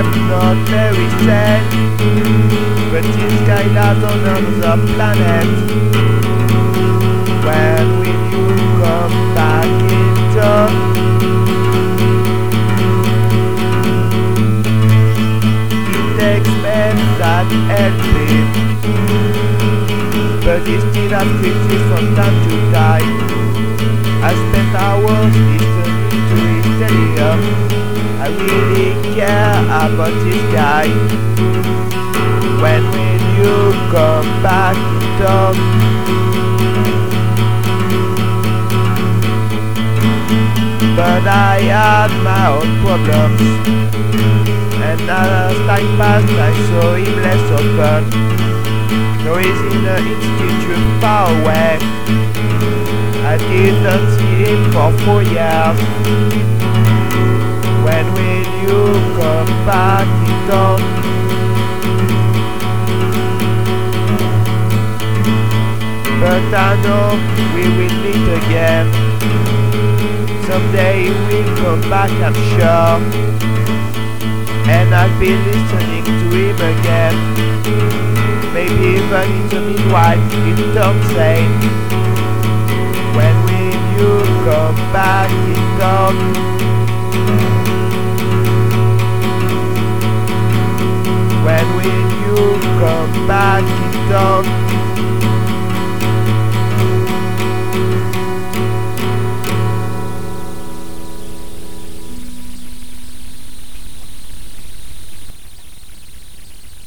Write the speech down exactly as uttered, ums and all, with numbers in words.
I'm not very sad, but this guy lives on another planet. When will you come back in town? It takes men that help him, but he still has crisis from time to time. I spent hours listening to his telegram. I really care about this guy. When will you come back in town? But I had my own problems, and as time passed I saw him less often. Now he's in an institute far away. I didn't see him for four years. When will you come back in town? But I know we will meet again. Someday we'll come back, I'm sure, and I'll be listening to him again. Maybe even in the meanwhile he'll turn sane. When will you come back in town? When will you come back in town?